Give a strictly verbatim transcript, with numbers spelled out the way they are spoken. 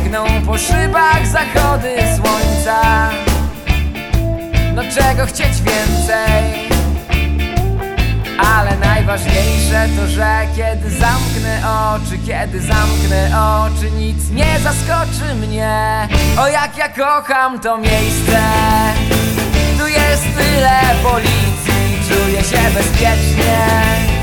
Piękną po szybach zachody słońca. No czego chcieć więcej? Ale najważniejsze to, że kiedy zamknę oczy, kiedy zamknę oczy, nic nie zaskoczy mnie. O jak ja kocham to miejsce. Tu jest tyle policji, czuję się bezpiecznie.